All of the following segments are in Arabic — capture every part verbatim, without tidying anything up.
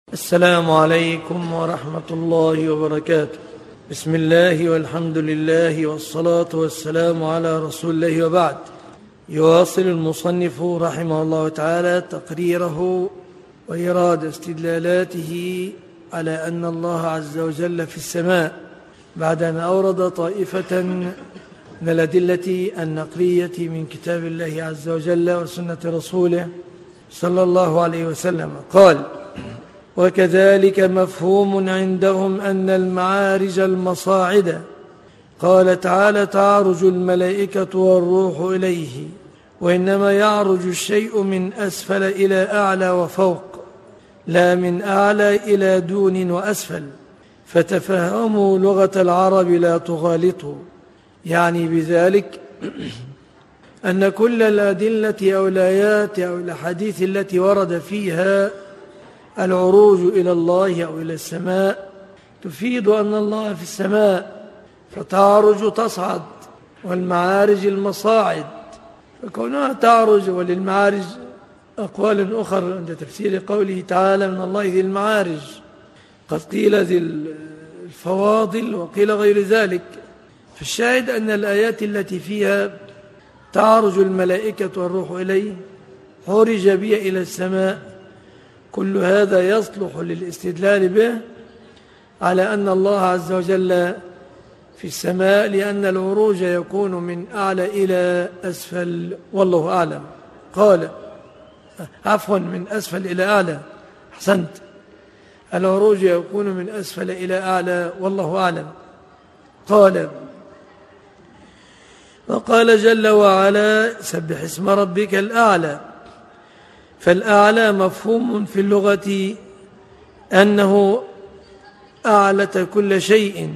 السلام عليكم ورحمة الله وبركاته. بسم الله والحمد لله والصلاة والسلام على رسول الله، وبعد. يواصل المصنف رحمه الله تعالى تقريره وإيراد استدلالاته على أن الله عز وجل في السماء، بعد أن أورد طائفة من الأدلة النقلية من كتاب الله عز وجل وسنة رسوله صلى الله عليه وسلم. قال: وكذلك مفهوم عندهم أن المعارج المصاعد. قال تعالى: تعرج الملائكة والروح إليه، وإنما يعرج الشيء من أسفل إلى أعلى وفوق، لا من أعلى إلى دون وأسفل، فتفهموا لغة العرب لا تغالطوا. يعني بذلك أن كل الأدلة أو الآيات أو الأحاديث التي ورد فيها العروج إلى الله أو إلى السماء تفيد أن الله في السماء، فتعرج تصعد، والمعارج المصاعد، فكونها تعرج. وللمعارج أقوال أخرى عند تفسير قوله تعالى: من الله ذي المعارج، قد قيل ذي الفواضل وقيل غير ذلك. فالشاهد أن الآيات التي فيها تعرج الملائكة والروح إليه، عرج بها إلى السماء، كل هذا يصلح للاستدلال به على أن الله عز وجل في السماء، لأن العروج يكون من أعلى إلى أسفل، والله أعلم. قال عفوا من أسفل إلى أعلى، أحسنت، العروج يكون من أسفل إلى أعلى، والله أعلم. قال: وقال جل وعلا: سبح اسم ربك الأعلى. فالأعلى مفهوم في اللغة أنه أعلت كل شيء،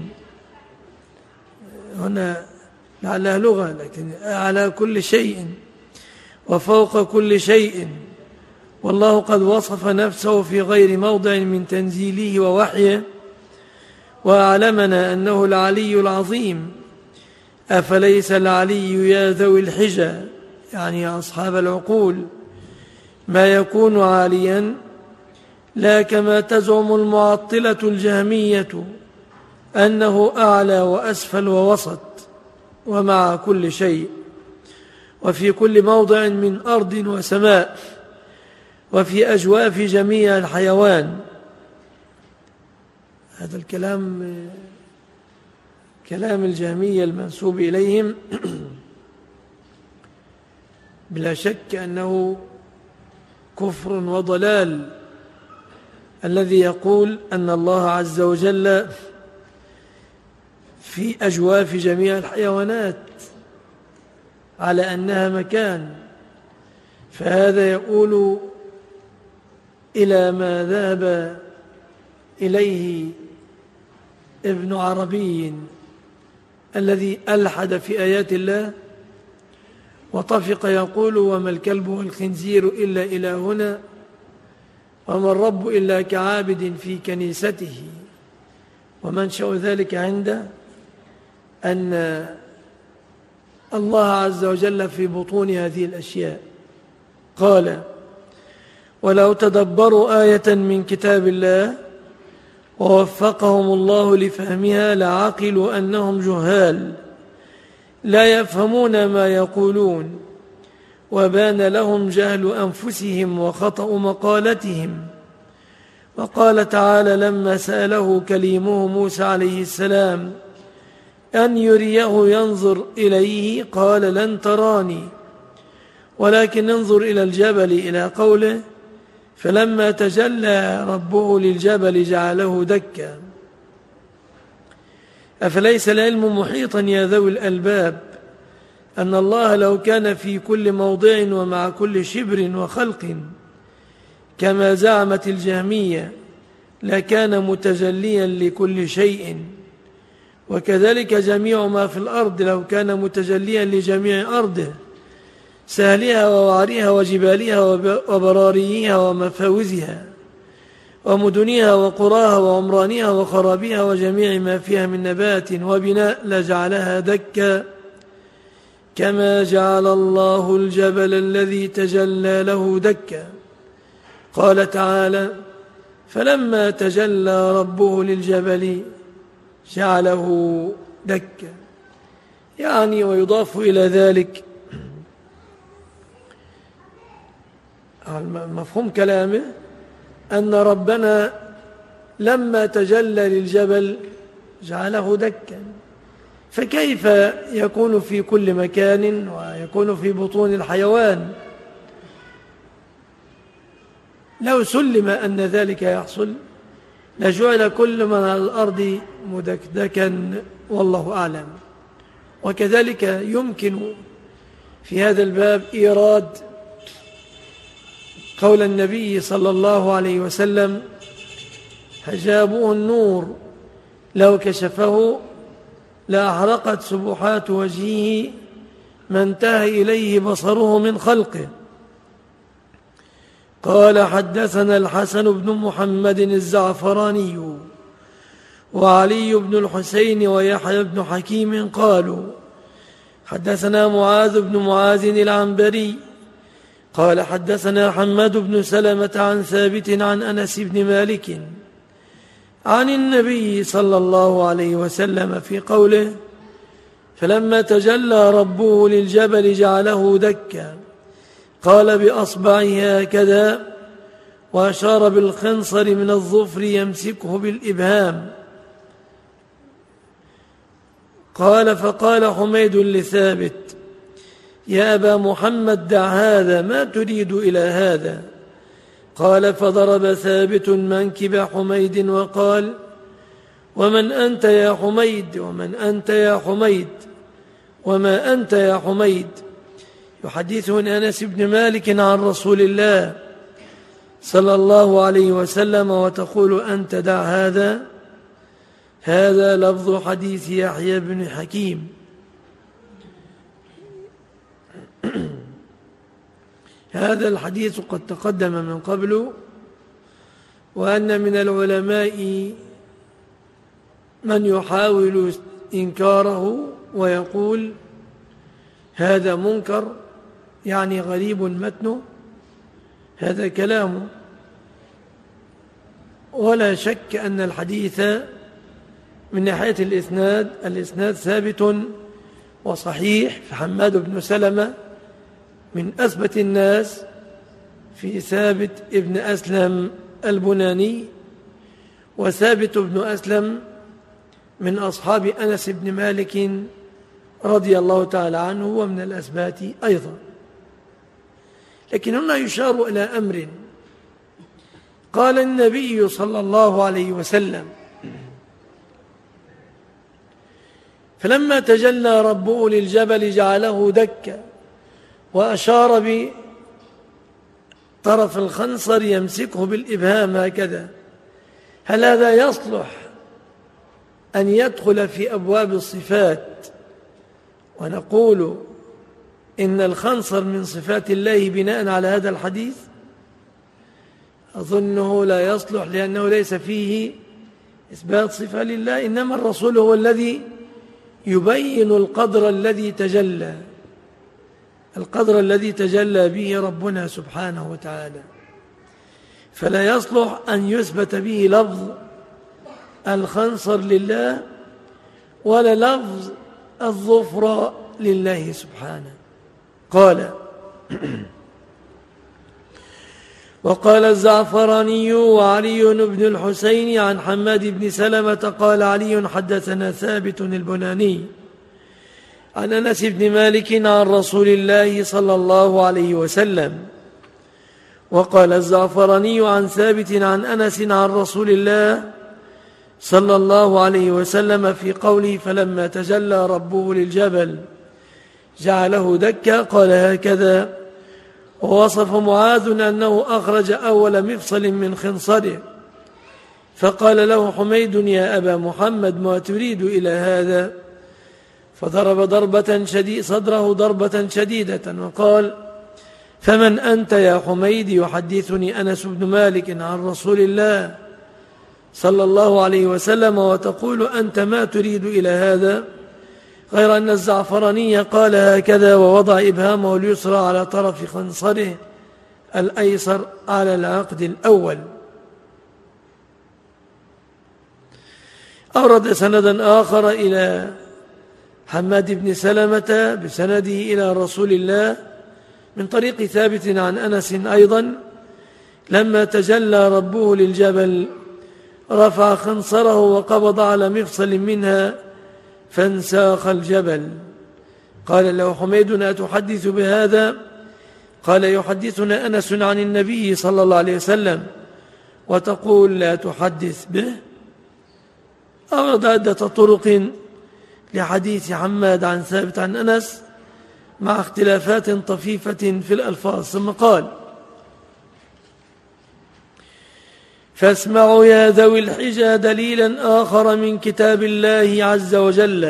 هنا لعلها لغة، لكن أعلى كل شيء وفوق كل شيء. والله قد وصف نفسه في غير موضع من تنزيله ووحيه، وأعلمنا أنه العلي العظيم. أفليس العلي يا ذوي الحجى، يعني يا أصحاب العقول، ما يكون عاليا، لا كما تزعم المعطلة الجهمية أنه أعلى وأسفل ووسط ومع كل شيء، وفي كل موضع من أرض وسماء، وفي أجواف جميع الحيوان. هذا الكلام كلام الجهمية المنسوب إليهم بلا شك أنه كفر وضلال، الذي يقول أن الله عز وجل في أجواف جميع الحيوانات على أنها مكان، فهذا يقول إلى ما ذهب إليه ابن عربي الذي ألحد في آيات الله، وطفق يقول: وما الكلب والخنزير إلا إلهنا، وما الرب إلا كعابد في كنيسته. ومنشأ ذلك عنده أن الله عز وجل في بطون هذه الأشياء. قال: ولو تدبروا آية من كتاب الله ووفقهم الله لفهمها لعقلوا أنهم جهال لا يفهمون ما يقولون، وبان لهم جهل أنفسهم وخطأ مقالتهم. وقال تعالى لما سأله كليمه موسى عليه السلام أن يريه ينظر إليه، قال: لن تراني ولكن انظر إلى الجبل، إلى قوله: فلما تجلى ربه للجبل جعله دكا. أفليس العلم محيطا يا ذوي الألباب أن الله لو كان في كل موضع ومع كل شبر وخلق كما زعمت الجهمية لكان متجليا لكل شيء، وكذلك جميع ما في الأرض لو كان متجليا لجميع أرضه، سهلها ووعرها وجبالها وبراريها ومفاوزها ومدنها وقراها وعمرانها وخرابها وجميع ما فيها من نبات وبناء لجعلها دكا، كما جعل الله الجبل الذي تجلى له دكا. قال تعالى: فلما تجلى ربه للجبل جعله دكا. يعني ويضاف إلى ذلك مفهوم كلامه أن ربنا لما تجلى للجبل جعله دكا، فكيف يكون في كل مكان ويكون في بطون الحيوان؟ لو سلم أن ذلك يحصل لجعل كل من على الأرض مدكدكا، والله أعلم. وكذلك يمكن في هذا الباب إيراد قول النبي صلى الله عليه وسلم: حجابه النور لو كشفه لأحرقت سبحات وجهه ما انتهى إليه بصره من خلقه. قال: حدثنا الحسن بن محمد الزعفراني وعلي بن الحسين ويحيى بن حكيم قالوا: حدثنا معاذ بن معاذ العنبري قال: حدثنا حماد بن سلمة عن ثابت عن أنس بن مالك عن النبي صلى الله عليه وسلم في قوله: فلما تجلى ربه للجبل جعله دكا، قال بأصبعه هكذا، وأشار بالخنصر من الظفر يمسكه بالإبهام. قال: فقال حميد لثابت: يا أبا محمد دع هذا، ما تريد إلى هذا؟ قال: فضرب ثابت منكب حميد وقال: ومن أنت يا حميد؟ ومن أنت يا حميد؟ وما أنت يا حميد؟ يحدثون أنس بن مالك عن رسول الله صلى الله عليه وسلم وتقول أنت دع هذا. هذا لفظ حديث يحيى بن حكيم. هذا الحديث قد تقدم من قبل، وأن من العلماء من يحاول إنكاره ويقول هذا منكر، يعني غريب متنه، هذا كلامه. ولا شك أن الحديث من ناحية الإسناد الإسناد ثابت وصحيح، فحماد بن سلمة من أثبت الناس في ثابت ابن أسلم البناني، وثابت بن أسلم من أصحاب أنس بن مالك رضي الله تعالى عنه ومن الأثبات أيضا. لكن هنا يشار إلى أمر. قال النبي صلى الله عليه وسلم: فلما تجلى ربه للجبل جعله دكا، وأشار بطرف الخنصر يمسكه بالإبهام هكذا. هل هذا يصلح أن يدخل في أبواب الصفات ونقول إن الخنصر من صفات الله بناء على هذا الحديث؟ أظنه لا يصلح، لأنه ليس فيه إثبات صفة لله، إنما الرسول هو الذي يبين القدر الذي تجلى القدر الذي تجلى به ربنا سبحانه وتعالى، فلا يصلح أن يثبت به لفظ الخنصر لله ولا لفظ الظفر لله سبحانه. قال: وقال الزعفراني وعلي بن الحسين عن حماد بن سلمة قال علي: حدثنا ثابت البناني عن أنس بن مالك عن رسول الله صلى الله عليه وسلم. وقال الزعفراني عن ثابت عن أنس عن رسول الله صلى الله عليه وسلم في قوله: فلما تجلى ربه للجبل جعله دكا، قال هكذا. ووصف معاذ أنه أخرج أول مفصل من خنصره، فقال له حميد: يا أبا محمد ما تريد إلى هذا؟ فضرب ضربة شديد صدره ضربة شديدة وقال: فمن أنت يا حميد؟ يحدثني أنس بن مالك عن رسول الله صلى الله عليه وسلم وتقول أنت ما تريد إلى هذا؟ غير أن الزعفراني قال هكذا، ووضع إبهامه اليسرى على طرف خنصره الأيسر على العقد الأول. أورد سندا آخر إلى حماد بن سلمة بسنده إلى رسول الله من طريق ثابت عن أنس أيضا: لما تجلى ربه للجبل رفع خنصره وقبض على مفصل منها فانساخ الجبل. قال له حميد: أتحدث بهذا؟ قال: يحدثنا أنس عن النبي صلى الله عليه وسلم وتقول لا تحدث به. أورد عدة طرق لحديث حماد عن ثابت عن أنس مع اختلافات طفيفة في الألفاظ، ثم قال: فاسمعوا يا ذوي الحجى دليلا آخر من كتاب الله عز وجل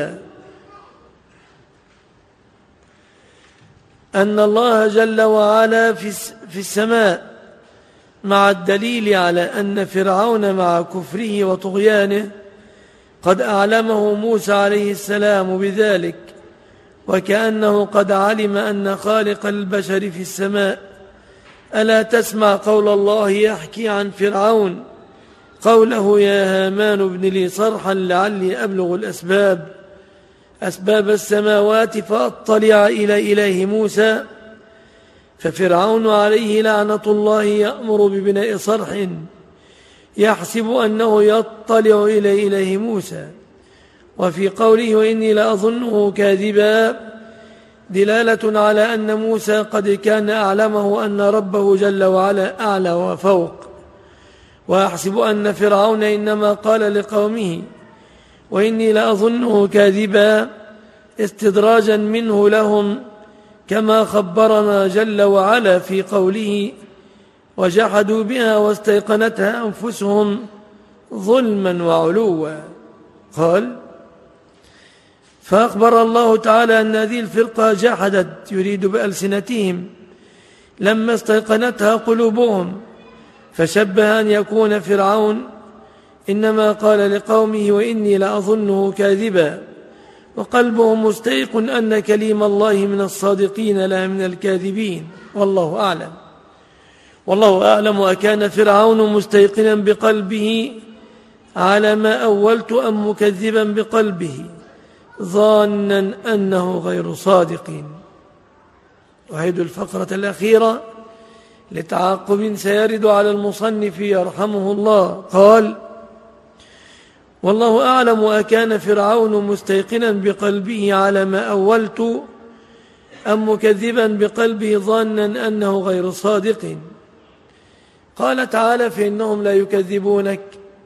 أن الله جل وعلا في السماء، مع الدليل على أن فرعون مع كفره وطغيانه قد أعلمه موسى عليه السلام بذلك، وكأنه قد علم أن خالق البشر في السماء. ألا تسمع قول الله يحكي عن فرعون قوله: يا هامان ابن لي صرحا لعلي أبلغ الأسباب أسباب السماوات فأطلع إلى إله موسى. ففرعون عليه لعنة الله يأمر ببناء صرح يحسب أنه يطلع إلى إله موسى. وفي قوله: وإني لأظنه كاذبا دلالة على أن موسى قد كان أعلمه أن ربه جل وعلا أعلى وفوق. وأحسب أن فرعون إنما قال لقومه وإني لأظنه كاذبا استدراجا منه لهم، كما خبرنا جل وعلا في قوله: وجحدوا بها واستيقنتها أنفسهم ظلما وعلوا. قال: فأخبر الله تعالى أن هذه الفرقة جحدت، يريد بألسنتهم، لما استيقنتها قلوبهم، فشبه أن يكون فرعون إنما قال لقومه وإني لأظنه كاذبا، وقلبه مستيقن أن كليم الله من الصادقين لا من الكاذبين. والله أعلم. والله أعلم. أكان فرعون مستيقنا بقلبه على ما أولت أم مكذبا بقلبه ظانا أنه غير صادق؟ أعيد الفقرة الأخيرة لتعاقب سيرد على المصنف يرحمه الله. قال: والله أعلم. أكان فرعون مستيقنا بقلبه على ما أولت أم مكذبا بقلبه ظانا أنه غير صادق؟ قال تعالى: فإنهم لا يكذبونك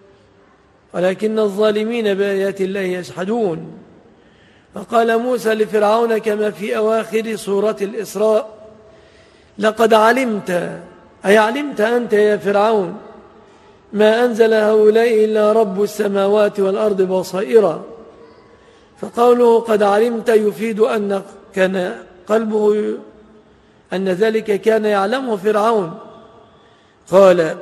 ولكن الظالمين بآيات الله يجحدون. فقال موسى لفرعون كما في أواخر سورة الإسراء: لقد علمت، أي علمت أنت يا فرعون، ما أنزل هؤلاء إلا رب السماوات والأرض بصائرا. فقوله قد علمت يفيد أن كان قلبه أن ذلك كان يعلمه فرعون. قال: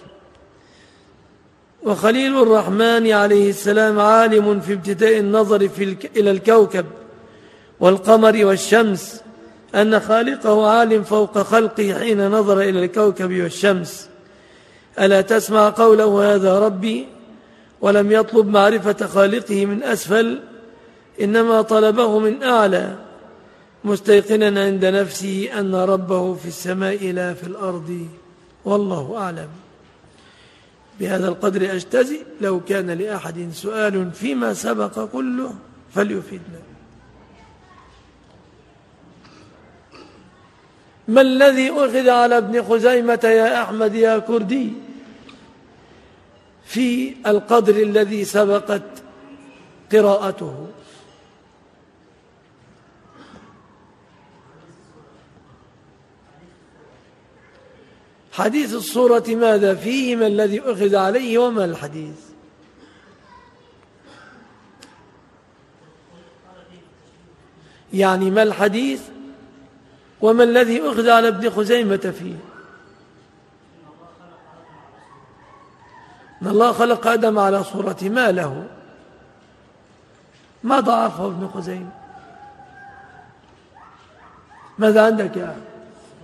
وخليل الرحمن عليه السلام عالم في ابتداء النظر في الك... إلى الكوكب والقمر والشمس أن خالقه عالم فوق خلقه حين نظر إلى الكوكب والشمس. ألا تسمع قوله هذا ربي؟ ولم يطلب معرفة خالقه من أسفل، إنما طلبه من أعلى، مستيقنا عند نفسه أن ربه في السماء لا في الأرض. والله أعلم. بهذا القدر أجتزئ. لو كان لأحد سؤال فيما سبق كله فليفيدنا. ما الذي أخذ على ابن خزيمة يا أحمد يا كردي في القدر الذي سبقت قراءته؟ حديث الصورة ماذا فيه؟ ما الذي أخذ عليه وما الحديث؟ يعني ما الحديث وما الذي أخذ على ابن خزيمة فيه؟ أن الله خلق آدم على صورة ما له. ما ضعفه ابن خزيمة؟ ماذا عندك يا أحمد؟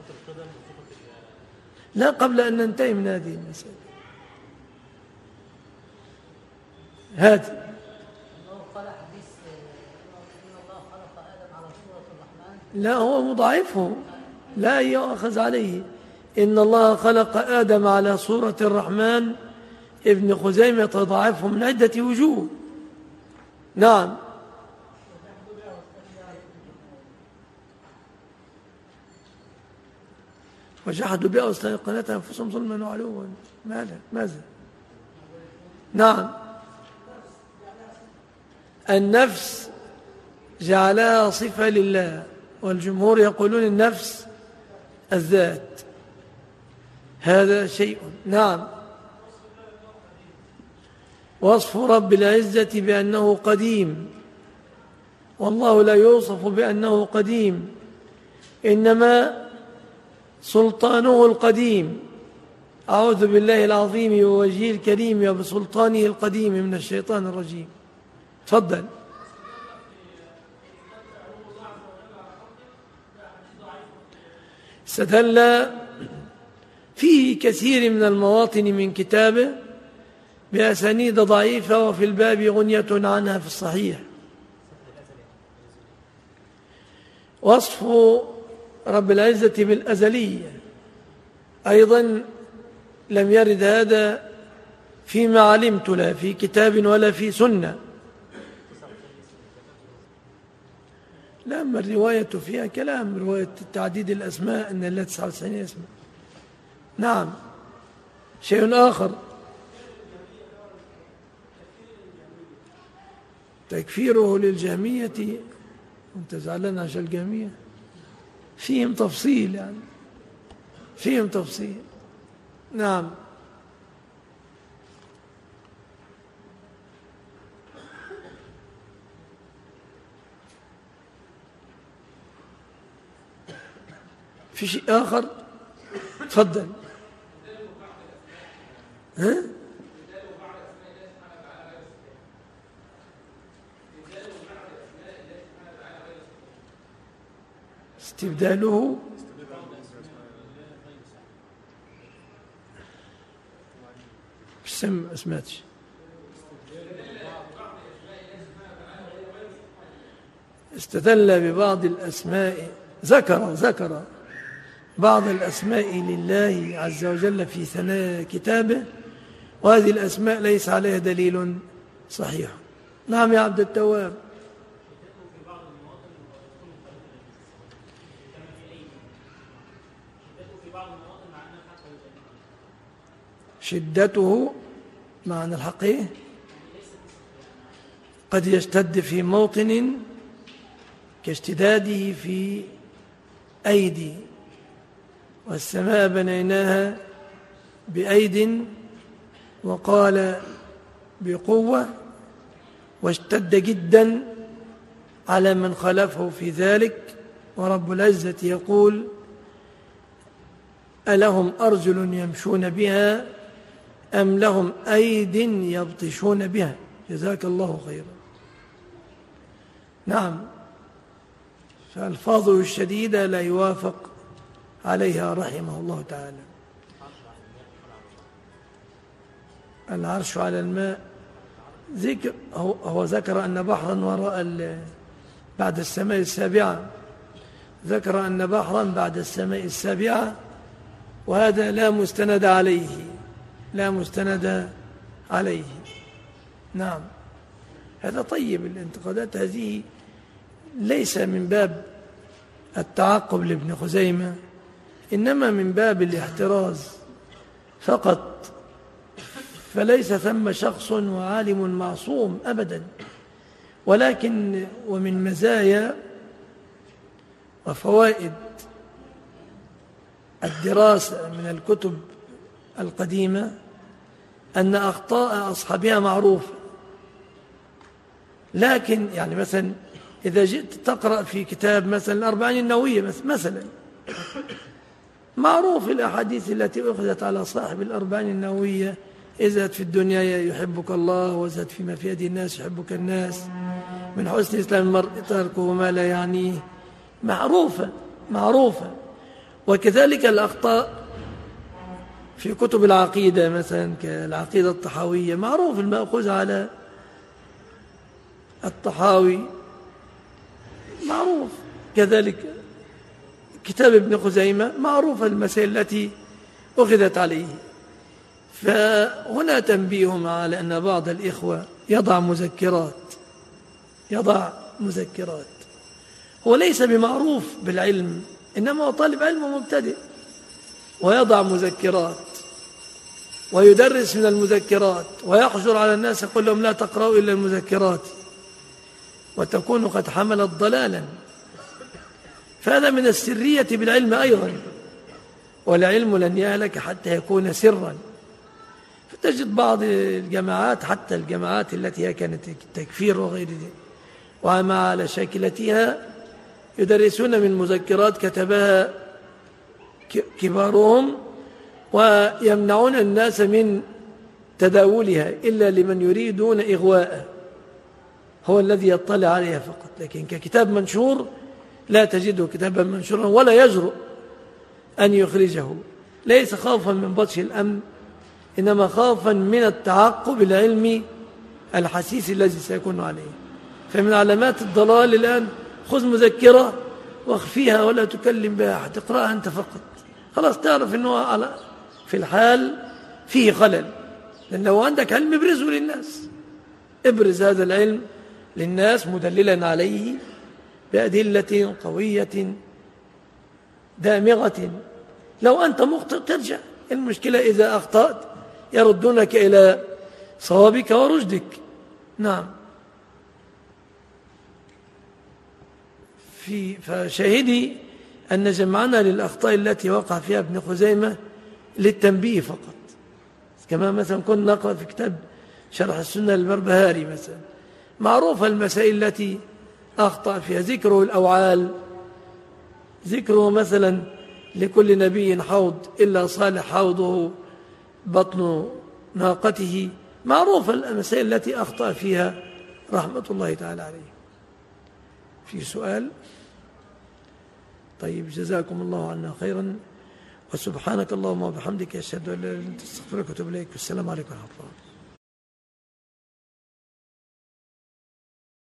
لا، قبل أن ننتهي من هذه المسألة هذه لا هو مضاعفه لا يؤخذ عليه. إن الله خلق آدم على صورة الرحمن، ابن خزيمة تضاعفه من عدة وجوه. نعم. وجحدوا بها واستيقنتها أنفسهم ظلما وعلوا. ماذا ماذا نعم. النفس جعلها صفة لله، والجمهور يقولون النفس الذات، هذا شيء. نعم. وصف رب العزة بأنه قديم، والله لا يوصف بأنه قديم، إنما سلطانه القديم. أعوذ بالله العظيم ووجهه الكريم وبسلطانه القديم من الشيطان الرجيم. تفضل. استدل في كثير من المواطن من كتابه بأسانيد ضعيفة، وفي الباب غنية عنها في الصحيح. وصف رب العزة بالأزلية أيضا لم يرد هذا فيما علمت، لا في كتاب ولا في سنة. لا، أما الرواية فيها كلام، رواية تعديد الأسماء أن الله تسعة وتسعين اسما. نعم. شيء آخر تكفيره للجهمية، وانت زعلان عشان الجهمية، فيهم تفصيل، يعني فيهم تفصيل. نعم. في شيء آخر؟ تفضل. ها؟ استبداله مش سم اسماتش. استدل ببعض الأسماء، ذكر ذكر بعض الأسماء لله عز وجل في ثناء كتابه، وهذه الأسماء ليس عليها دليل صحيح. نعم يا عبد التواب. شدته معنى الحق قد يشتد في موطن كاشتداده في أيدي، والسماء بنيناها بأيد، وقال بقوة، واشتد جدا على من خالفه في ذلك. ورب العزة يقول: ألهم أرجل يمشون بها أم لهم أيد يبطشون بها. جزاك الله خيرا. نعم. فألفاظه الشديدة لا يوافق عليها رحمه الله تعالى. العرش على الماء، ذكر هو, هو ذكر أن بحرا وراء بعد السماء السابعة، ذكر أن بحرا بعد السماء السابعة، وهذا لا مستند عليه، لا مستند عليه. نعم. هذا طيب. الانتقادات هذه ليس من باب التعقب لابن خزيمة، إنما من باب الاحتراز فقط، فليس ثم شخص وعالم معصوم أبدا، ولكن ومن مزايا وفوائد الدراسة من الكتب القديمة أن أخطاء أصحابها معروفة. لكن يعني مثلا إذا جئت تقرأ في كتاب مثلا الأربعين النووية مثلا، معروف الأحاديث التي أخذت على صاحب الأربعين النووية: ازهد في الدنيا يحبك الله، وازهد فيما في يد الناس يحبك الناس، من حسن إسلام المرء تركه ما لا يعنيه. معروفة معروفة. وكذلك الأخطاء في كتب العقيدة مثلا كالعقيدة الطحاوية، معروف المأخوذ على الطحاوي معروف. كذلك كتاب ابن خزيمة معروفة المسائل التي أخذت عليه. فهنا تنبيه على أن بعض الإخوة يضع مذكرات يضع مذكرات هو ليس بمعروف بالعلم، إنما هو طالب علم مبتدئ، ويضع مذكرات ويدرس من المذكرات ويحجر على الناس يقول لهم لا تقرأوا إلا المذكرات، وتكون قد حملت ضلالا. فهذا من السرية بالعلم أيضا، والعلم لن يهلك حتى يكون سرا. فتجد بعض الجماعات، حتى الجماعات التي هي كانت التكفير وغير ذلك وما على شاكلتها، يدرسون من مذكرات كتبها كبارهم، ويمنعون الناس من تداولها إلا لمن يريدون إغواءه، هو الذي يطلع عليها فقط. لكن ككتاب منشور لا تجده كتابا منشورا ولا يجرؤ أن يخرجه، ليس خوفا من بطش الأمن، إنما خوفا من التعقب العلمي الحسيس الذي سيكون عليه. فمن علامات الضلال الآن خذ مذكرة واخفيها ولا تكلم بها، تقرأها أنت فقط، خلاص تعرف أنه على في الحال فيه خلل. لأن لو عندك علم ابرزه للناس، ابرز هذا العلم للناس مدللا عليه بأدلة قوية دامغة. لو أنت مخطئ ترجع، المشكلة إذا أخطأت يردونك إلى صوابك ورشدك. نعم. في فشاهدي أن جمعنا للأخطاء التي وقع فيها ابن خزيمة للتنبيه فقط، كما مثلا كنا نقرأ في كتاب شرح السنة للبربهاري مثلا، معروفة المسائل التي أخطأ فيها، ذكره الأوعال، ذكره مثلا لكل نبي حوض إلا صالح حوضه بطن ناقته، معروفة المسائل التي أخطأ فيها رحمة الله تعالى عليه. في سؤال؟ طيب، جزاكم الله عنا خيرا، وسبحانك اللهم وبحمدك أشهد أن لا إله إلا أنت أستغفرك وأتوب إليك، والسلام عليكم ورحمة الله.